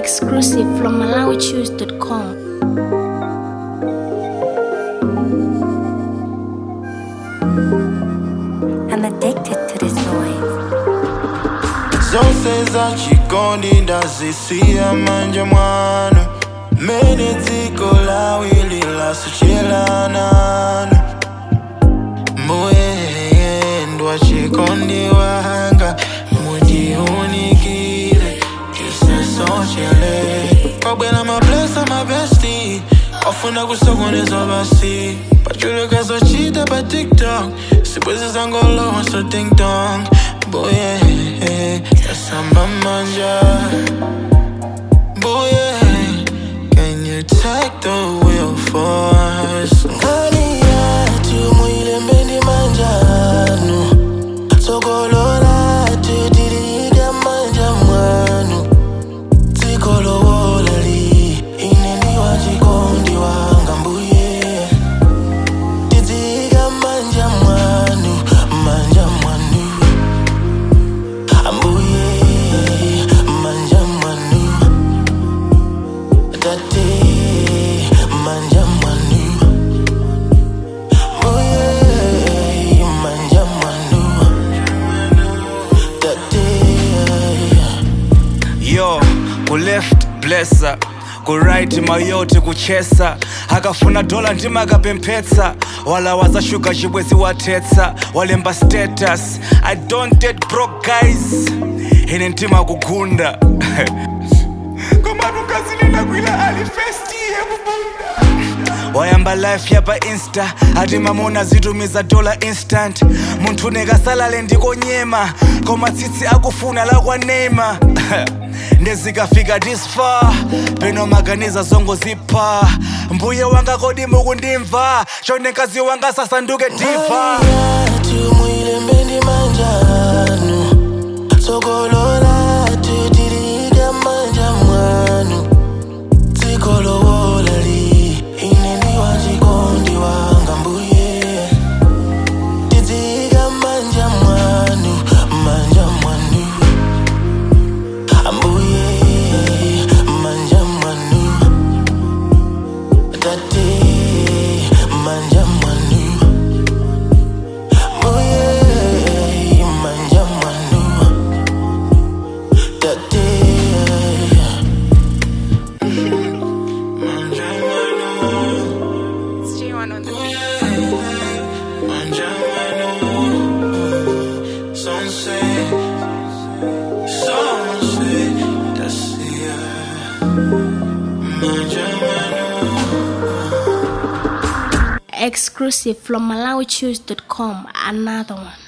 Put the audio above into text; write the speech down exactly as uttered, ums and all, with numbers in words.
Exclusive from Malawi Choose dot com. I'm addicted to this noise. Zonse za chikondi ndazisiya manja mwanu, mene dziko lawili lasuchelananu. Muyendwa chikondi wanga, mujiunikire kisesochele. Kwabwela mablesa mabesti, ofuna kusokoneza basi. Pachuluka chita pa TikTok, sibwezi zangolo so ding dong. Boy, yeah, samba manja. Boy, yeah, can you take the wheel for us? Kani yatu mwile mbendi manjanu, sokolola tutiriga manja mwanu. Tikolo wolali, ineni wachikondi wanga mbuye. Titiga manja mwanu, manja mwanu. Yo, ku left blessa, ku right mayote kuchesa. Akafuna dola ndima akapempetsa, wala wazashuka chibwezi watetsa. Walemba status, I don't date broke guys. Hine ntima kugunda koma nukazilina kwila alifesti hebubunda. Wayamba life yapa insta, ati mamona zitumiza dola instant. Muntu nekasalale ndiko nyema, koma tsitsi akufuna lakwa Neymar. Ndezikafika this far, peno maganiza zongo zipa. Mbuye wanga kodi mukundimva, chonekazi wanga sasanduke diva. Yatu mwile mbendi manjanu, sokolola tutiriga manja mwanu. Tikolo wolali, ineni wachikondi wanga mbuye. Titiga manja mwanu, manja mwanu. Ambuye, manja mwanu. Tate, manja mwanu. Ambuye, manja mwanu. Tate, manja mwanu. It's J one on the Manja mwanu. Sonse, sonse, tasia. Manja mwanu. Exclusive from Malawi Choose dot com. Another one.